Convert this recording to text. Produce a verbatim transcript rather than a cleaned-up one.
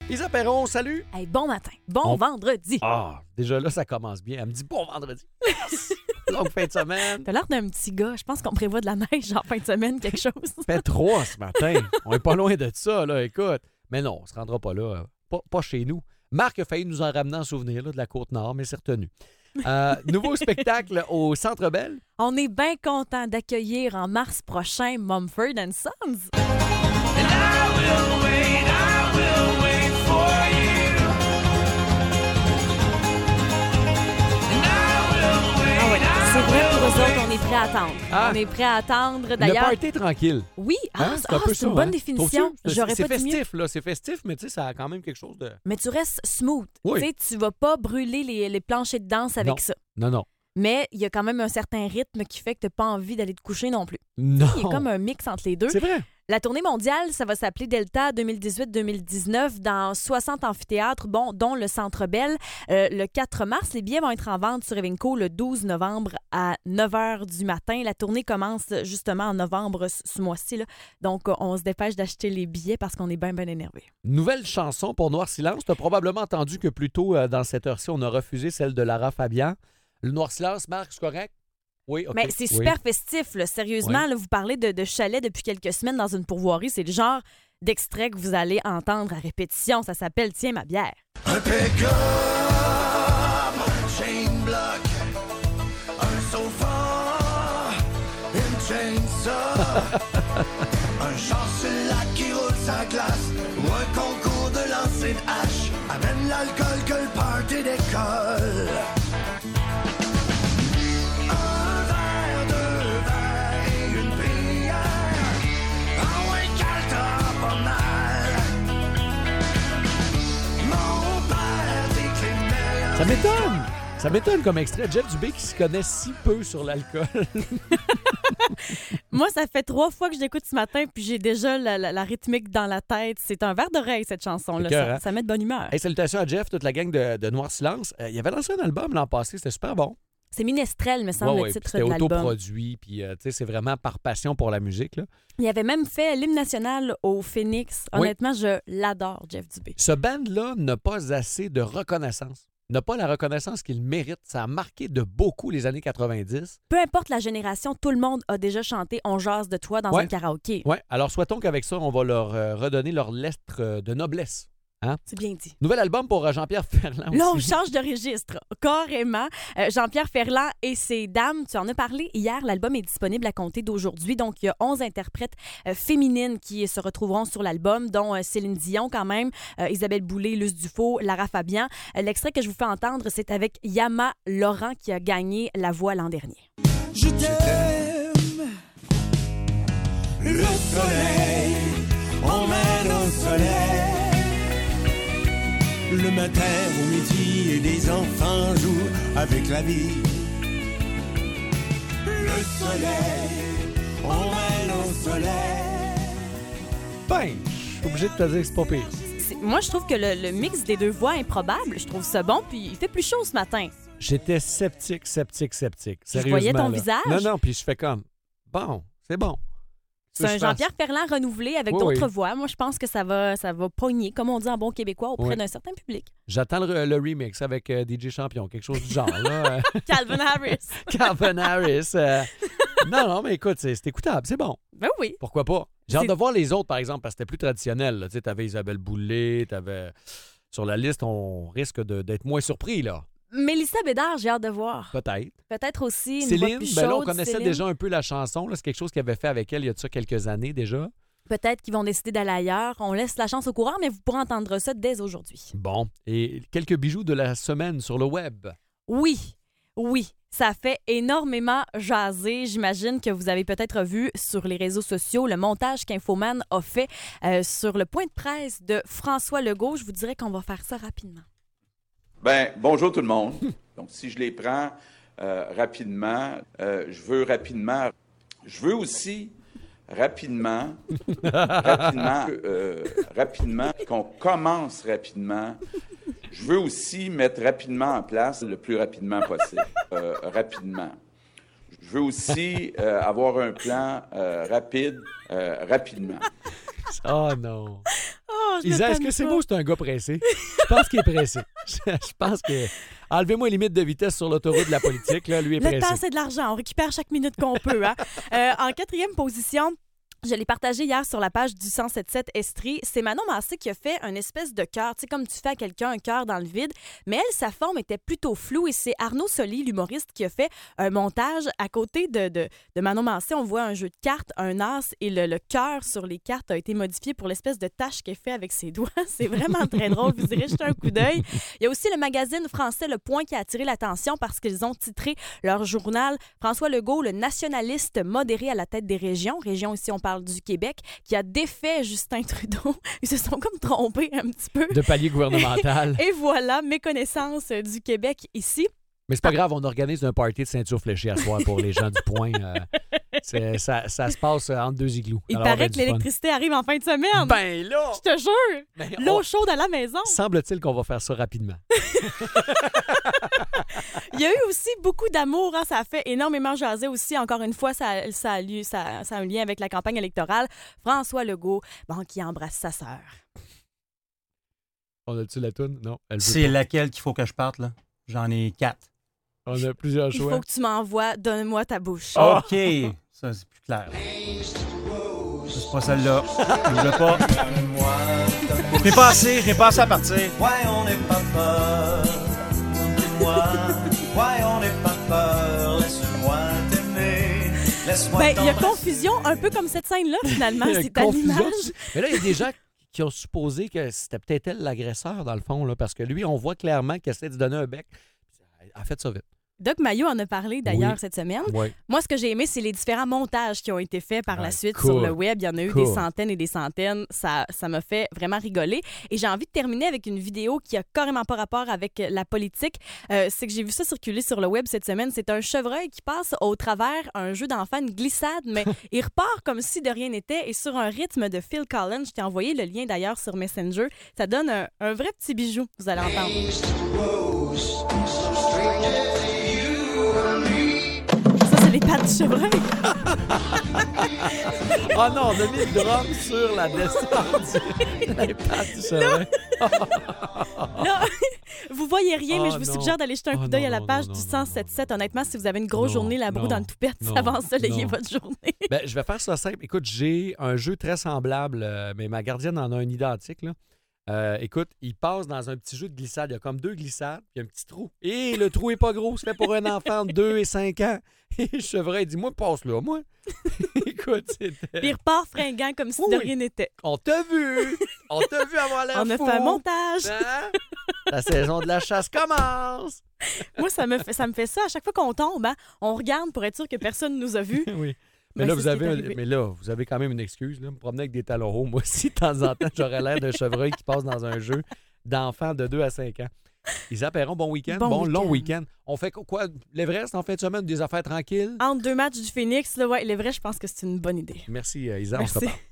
Isa Perron, salut! Hey, bon matin, bon On... vendredi. Ah, déjà là, ça commence bien. Elle me dit bon vendredi. Yes! Longue fin de semaine. T'as l'air d'un petit gars. Je pense qu'on prévoit de la neige en fin de semaine, quelque chose. Fait trois ce matin. On est pas loin de ça, là, écoute. Mais non, on se rendra pas là. Pas, pas chez nous. Marc a failli nous en ramener en souvenir là, de la Côte-Nord, mais c'est retenu. Euh, nouveau spectacle au Centre Bell. On est bien content d'accueillir en mars prochain Mumford and Sons. And I will wait, I will wait for you. And I will wait, Ah oui, c'est vrai I pour will eux wait. autres, on est prêts à attendre. Ah. On est prêts à attendre. Le D'ailleurs, party tranquille. oui, ah, Hein? c'est un ah, peu c'est ça, une bonne hein? définition. Trouves-tu? J'aurais C'est pas dit mieux. festif, là. C'est festif, mais tu sais, ça a quand même quelque chose de... Mais tu restes smooth. Oui. Tu sais, tu vas pas brûler les, les planchers de danse avec Non. ça. Non, non. Mais il y a quand même un certain rythme qui fait que t'as pas envie d'aller te coucher non plus. Non. Il y a comme un mix entre les deux. C'est vrai. La tournée mondiale, ça va s'appeler Delta deux mille dix-huit deux mille dix-neuf dans soixante amphithéâtres, bon, dont le Centre Bell. Euh, le quatre mars, les billets vont être en vente sur Evenco le douze novembre à neuf heures du matin. La tournée commence justement en novembre ce ce mois-ci. Là. Donc, on se dépêche d'acheter les billets parce qu'on est bien, bien énervé. Nouvelle chanson pour Noir Silence. Tu as probablement entendu que plus tôt, euh, dans cette heure-ci, on a refusé celle de Lara Fabian. Le Noir Silence, Marc, c'est correct? Oui, OK. Mais c'est Oui. super festif, là. Sérieusement, Oui. là, vous parlez de, de chalet depuis quelques semaines dans une pourvoirie. C'est le genre d'extrait que vous allez entendre à répétition. Ça s'appelle « Tiens ma bière ». Un pick-up, un chain block, un sofa, une chainsaw, un char sur lac qui roule sa glace ou un concours de lancer de hache. Amène l'alcool que le party décolle. Un verre, deux verres et une prière. Ah ouais, qu'elle t'a pas mal. Mon père déclinait. Ça m'étonne. Ça m'étonne comme extrait. Jeff Dubé qui se connaît si peu sur l'alcool. Moi, ça fait trois fois que je l'écoute ce matin, puis j'ai déjà la, la- la rythmique dans la tête. C'est un verre d'oreille, cette chanson-là. C'est cœur, Ça, hein? ça met de bonne humeur. Hey, salutations à Jeff, toute la gang de, de Noir Silence. Euh, il avait lancé un album l'an passé, c'était super bon. C'est Minestrel, me semble, Ouais, le ouais, puis titre c'était de l'album. autoproduit, puis euh, tu sais, c'est vraiment par passion pour la musique, là. Il avait même fait l'hymne national au Phoenix. Oui. Honnêtement, je l'adore, Jeff Dubé. Ce band-là n'a pas assez de reconnaissance. N'a pas la reconnaissance qu'il mérite. Ça a marqué de beaucoup les années quatre-vingt-dix. Peu importe la génération, tout le monde a déjà chanté « On jase de toi » dans Ouais. un karaoké. Ouais, alors souhaitons qu'avec ça, on va leur euh, redonner leur lettre euh, de noblesse. Hein? C'est bien dit. Nouvel album pour euh, Jean-Pierre Ferland Là, on aussi. change de registre, carrément. Euh, Jean-Pierre Ferland et ses dames, tu en as parlé hier, l'album est disponible à compter d'aujourd'hui. Donc, il y a onze interprètes euh, féminines qui se retrouveront sur l'album, dont euh, Céline Dion quand même, euh, Isabelle Boulay, Luce Dufault, Lara Fabian. Euh, l'extrait que je vous fais entendre, c'est avec Yama Laurent qui a gagné la voix l'an dernier. Je t'aime. Le soleil, on mène au soleil. Le matin au midi et les enfants jouent avec la vie. Le soleil, on mène au soleil. Ben, je suis obligé de te dire que c'est pas pire. C'est- Moi, je trouve que le, le mix des deux voix est improbable. Je trouve ça bon, puis il fait plus chaud ce matin. J'étais sceptique, sceptique, sceptique. Je voyais ton Sérieusement, là. visage. Non, non, puis je fais comme, bon, c'est bon. C'est un Je fasse. Jean-Pierre Ferland renouvelé avec Oui, d'autres oui. voix. Moi, je pense que ça va, ça va pogner, comme on dit en bon québécois, auprès Oui. d'un certain public. J'attends le, le remix avec euh, D J Champion, quelque chose du genre. Là. Calvin Harris. Calvin Harris. euh. Non, non, mais écoute, c'est, c'est écoutable, c'est bon. Ben oui. Pourquoi pas? J'ai hâte C'est- de voir les autres, par exemple, parce que c'était plus traditionnel. là. Tu sais, t'avais Isabelle Boulay, t'avais... Sur la liste, on risque de- d'être moins surpris, là. Mélissa Bédard, j'ai hâte de voir. Peut-être. Peut-être aussi une voix Céline, plus ben là, on chaude, connaissait Céline. déjà un peu la chanson. Là. C'est quelque chose qu'il avait fait avec elle il y a de ça quelques années déjà. Peut-être qu'ils vont décider d'aller ailleurs. On laisse la chance au courant, mais vous pourrez entendre ça dès aujourd'hui. Bon. Et quelques bijoux de la semaine sur le web. Oui, oui, ça fait énormément jaser. J'imagine que vous avez peut-être vu sur les réseaux sociaux le montage qu'Infoman a fait euh, sur le point de presse de François Legault. Je vous dirais qu'on va faire ça rapidement. Ben, bonjour tout le monde. Donc, si je les prends euh, rapidement, euh, je veux rapidement, je veux aussi rapidement, rapidement, euh, rapidement, qu'on commence rapidement. Je veux aussi mettre rapidement en place le plus rapidement possible, euh, rapidement. Je veux aussi euh, avoir un plan euh, rapide, euh, rapidement. Oh non. Oh je Isa, le est-ce que tanne c'est pas. beau, c'est un gars pressé? Je pense qu'il est pressé. Je pense que... Enlevez-moi les limites de vitesse sur l'autoroute de la politique, là, lui est Le pressé. temps, c'est de l'argent. On récupère chaque minute qu'on peut. Hein? Euh, en quatrième position, je l'ai partagé hier sur la page du cent soixante-sept Estrie. C'est Manon Massé qui a fait une espèce de cœur. Tu sais, comme tu fais à quelqu'un un cœur dans le vide. Mais elle, sa forme était plutôt floue. Et c'est Arnaud Soli, l'humoriste, qui a fait un montage à côté de, de, de Manon Massé. On voit un jeu de cartes, un as, et le, le cœur sur les cartes a été modifié pour l'espèce de tache qu'elle fait avec ses doigts. C'est vraiment très drôle. Vous irez jeter un coup d'œil. Il y a aussi le magazine français Le Point qui a attiré l'attention parce qu'ils ont titré leur journal François Legault, le nationaliste modéré à la tête des régions. Région, ici, on parle du Québec, qui a défait Justin Trudeau. Ils se sont comme trompés un petit peu. De palier gouvernemental. Et voilà, méconnaissance du Québec ici. Mais c'est pas grave, on organise un party de ceinture fléchée à soir pour les gens du Point. Euh, c'est- ça, ça se passe entre deux igloos. Il Alors, on va paraît du que fun. l'électricité arrive en fin de semaine. Ben là! Je te jure! Ben, L'eau on- chaude à la maison. Semble-t-il qu'on va faire ça rapidement. Il y a eu aussi beaucoup d'amour. Hein, ça a fait énormément jaser aussi. Encore une fois, ça, ça, a lieu- ça, ça a un lien avec la campagne électorale. François Legault, bon, qui embrasse sa sœur. On a-tu la toune? Non, elle veut C'est pas. laquelle qu'il faut que je parte, là? J'en ai quatre. On a plusieurs Il choix. faut que tu m'envoies « Donne-moi ta bouche Oh. OK. Ça, c'est plus clair. Ça, c'est pas celle-là. Je veux pas. Je n'ai pas assez. Je n'ai pas assez à partir. Ouais, on n'est pas peur. Dis-moi, ouais, on n'est pas peur. Laisse-moi t'aimer. Laisse-moi Ben, il y a t'embrasser. confusion, un peu comme cette scène-là, finalement. Il y a C'est à confusion. l'image. Mais là, il y a des gens qui ont supposé que c'était peut-être elle l'agresseur, dans le fond, là, parce que lui, on voit clairement qu'elle essaie de se donner un bec. Elle a fait ça vite. Doc Mayo en a parlé d'ailleurs Oui. cette semaine. Ouais. Moi, ce que j'ai aimé, c'est les différents montages qui ont été faits par la Ah, suite cool. sur le web. Il y en a eu Cool. des centaines et des centaines. Ça, ça m'a fait vraiment rigoler. Et j'ai envie de terminer avec une vidéo qui a carrément pas rapport avec la politique. Euh, c'est que j'ai vu ça circuler sur le web cette semaine. C'est un chevreuil qui passe au travers un jeu d'enfant, une glissade, mais il repart comme si de rien n'était et sur un rythme de Phil Collins. Je t'ai envoyé le lien d'ailleurs sur Messenger. Ça donne un, un vrai petit bijou, vous allez entendre. Ça, c'est les pattes du chevreuil. Oh non, on a mis le drum sur la descente. Les pattes du chevreuil. Là, vous voyez rien, mais Oh je vous non. suggère d'aller jeter un Oh coup d'œil non, à la non, page non, du non, cent soixante-dix-sept. Honnêtement, si vous avez une grosse Non, journée, la broue non, dans le toupette, non, ça va ensoleiller non. votre journée. Ben, je vais faire ça simple. Écoute, j'ai un jeu très semblable, euh, mais ma gardienne en a un identique. Là. Euh, écoute, il passe dans un petit jeu de glissade. Il y a comme deux glissades, puis un petit trou. Et le trou est pas gros. C'est fait pour un enfant de deux et cinq ans. Et le chevreuil dit, moi, passe là, moi. Écoute, Puis c'était... il repart fringant comme si Oui. de rien n'était. On t'a vu! On t'a vu avoir l'air On a fou. fait un montage. Hein? La saison de la chasse commence! Moi, ça me fait ça. Me fait ça. À chaque fois qu'on tombe, hein, on regarde pour être sûr que personne ne nous a vus. Oui. Mais Ben, là, c'est vous ce qui avez est un- arrivé. mais là, vous avez quand même une excuse. Là. Me promener avec des talons hauts. Moi aussi, de temps en temps, j'aurais l'air d'un chevreuil qui passe dans un jeu d'enfants de deux à cinq ans. Isa Perron, bon week-end. Bon Bon, long week-end. week-end. On fait quoi? L'Everest en fin de semaine, des affaires tranquilles? Entre deux matchs du Phoenix, là, ouais, il est vrai, je pense que c'est une bonne idée. Merci, euh, Isa. On se Merci. reparle.